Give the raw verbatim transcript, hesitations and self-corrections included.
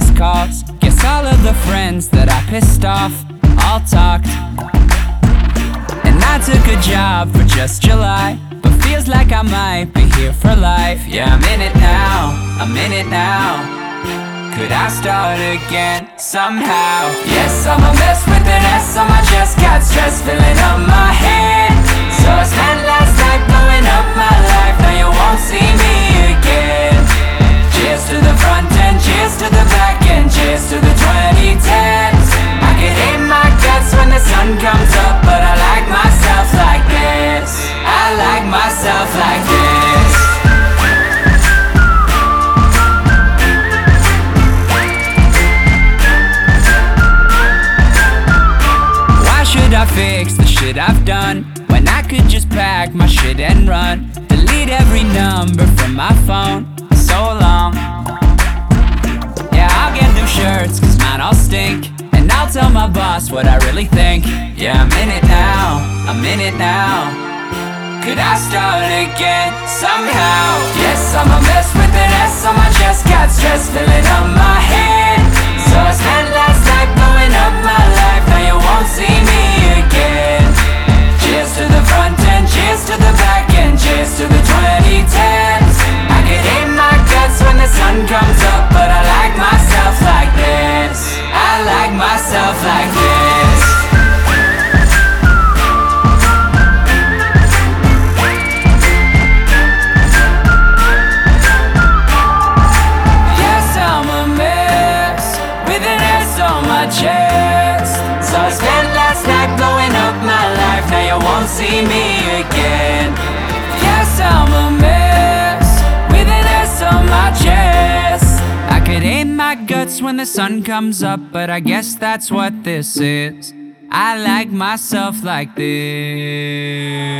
less calls. Guess all of the friends that I pissed off all talked. And I took a job for just July, but feels like I might be here for life. Yeah, I'm in it now, I'm in it now. Could I start again somehow? Yes, I'm a mess with an S on my chest. Got stress filling up my head. So I spent last night blowing up my life. Now you won't see me again. Cheers to the front end, cheers to the back end, cheers to the twenty tens. I could hate my guts when the sun comes up, but I like myself like this. I like myself like this. Should I fix the shit I've done when I could just pack my shit and run? Delete every number from my phone. So long. Yeah, I'll get new shirts cause mine all stink, and I'll tell my boss what I really think. Yeah, I'm in it now, I'm in it now. Could I start again somehow? Yes, I'm a mess with an S on my chest. Got stress filling up my head. So I spent last night blowing up my life. Now you won't see me again. Cheers to the front end, cheers to the back end, cheers to the twenty tens. I could hate my guts when the sun comes up, but I like myself like this. I like myself like this. Chest. So I spent last night blowing up my life. Now you won't see me again. Yes, I'm a mess with an S on my chest. I could hate my guts when the sun comes up, but I guess that's what this is. I like myself like this.